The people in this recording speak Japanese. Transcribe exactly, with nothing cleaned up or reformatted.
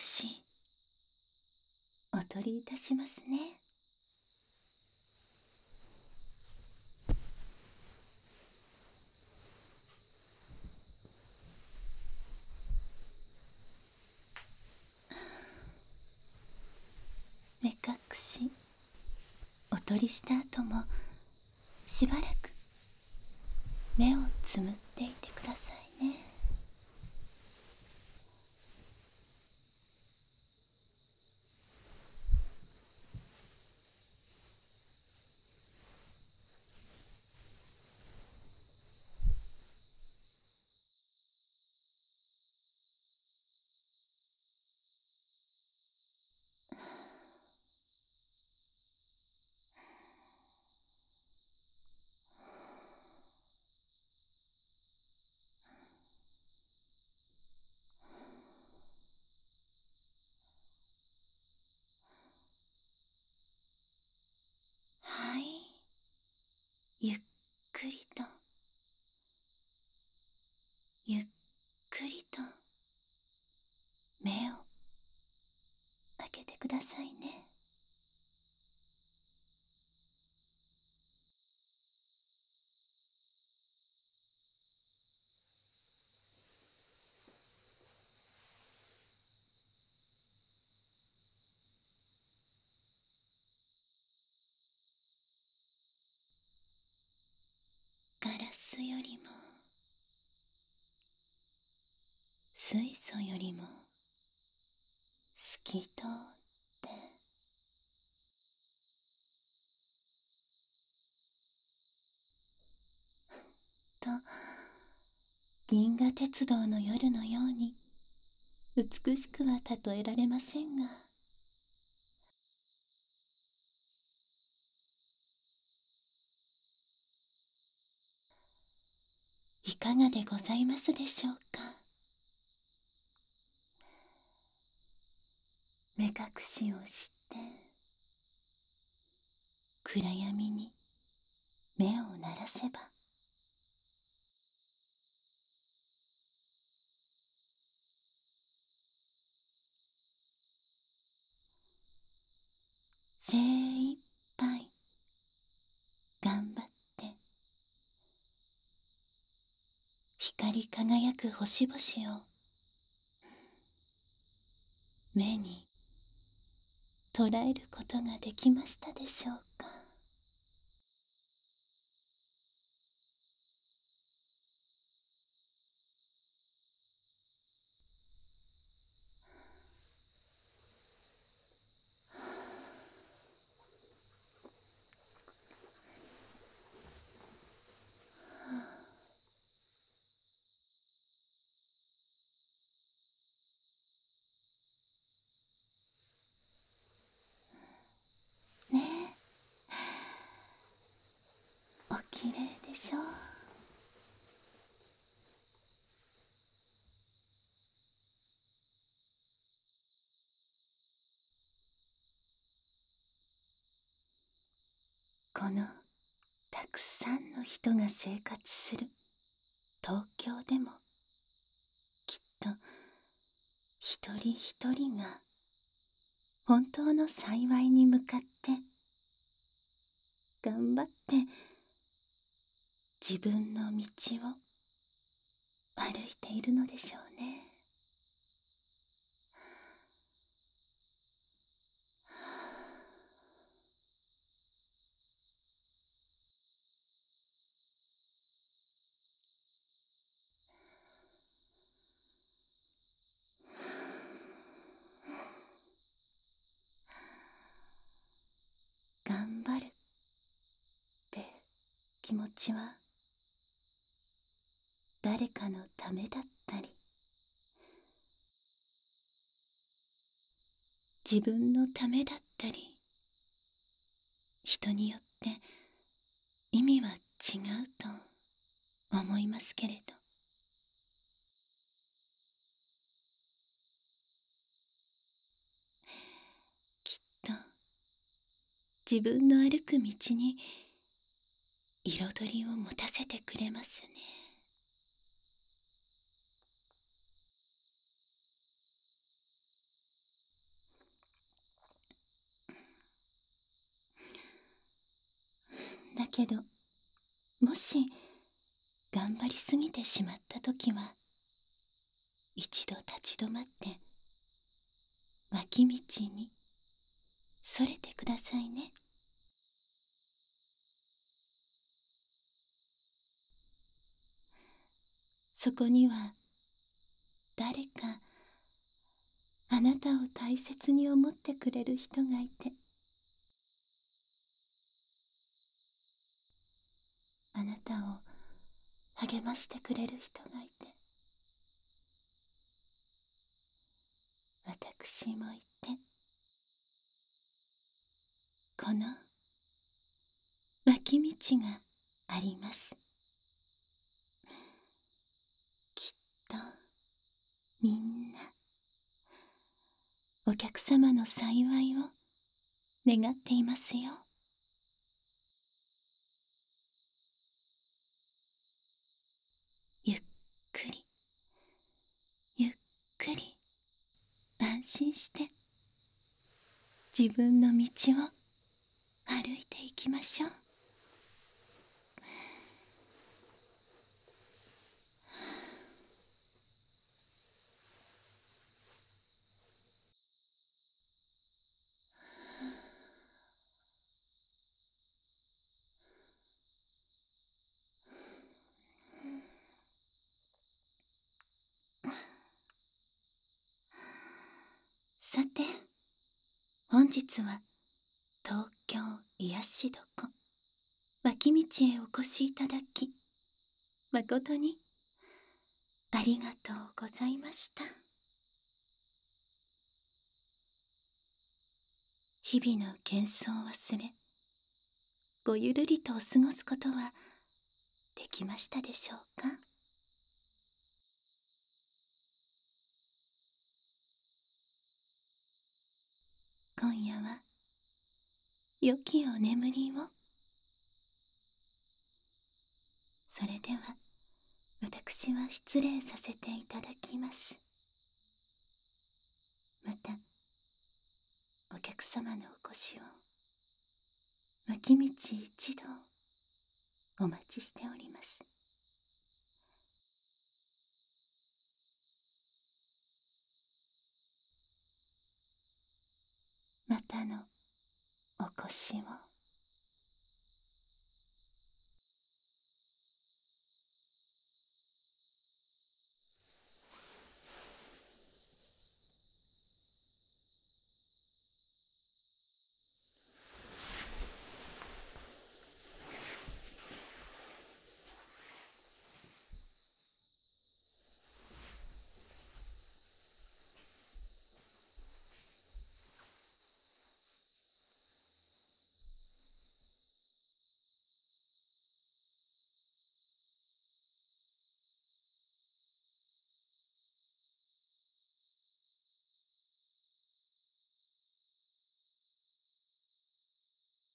しお取りいたしますね。目隠しお取りした後もしばらく目をつむっていてくださいね。はい、ゆっくりとゆっくりと目を開けてくださいね。ガラスよりも水素よりも透き通ってと銀河鉄道の夜のように美しくは例えられませんが、いかがでございますでしょうか。目隠しをして暗闇に目を鳴らせば、精一杯頑張って光り輝く星々を目に捉えることができましたでしょうか。ねえ、おきれいでしょう。このたくさんの人が生活する東京でも、きっと一人一人が本当の幸いに向かって頑張って自分の道を歩いているのでしょうね。頑張るって気持ちは誰かのためだったり、自分のためだったり、人によって意味は違うと思いますけれど、きっと自分の歩く道に彩りを持たせてくれますね。 けど、もし頑張りすぎてしまったときは、一度立ち止まって脇道にそれてくださいね。そこには誰かあなたを大切に思ってくれる人がいて、あなたを励ましてくれる人がいて、私もいて、この脇道があります。きっとみんなお客様の幸いを願っていますよ。ゆっくりゆっくり安心して自分の道を歩いていきましょう。さて、本日は東京癒し床脇道へお越しいただき、誠にありがとうございました。日々の喧騒を忘れ、ごゆるりとお過ごすことはできましたでしょうか。今夜は良きお眠りを。それでは私は失礼させていただきます。またお客様のお越しを脇道一同お待ちしております。またのお越しを。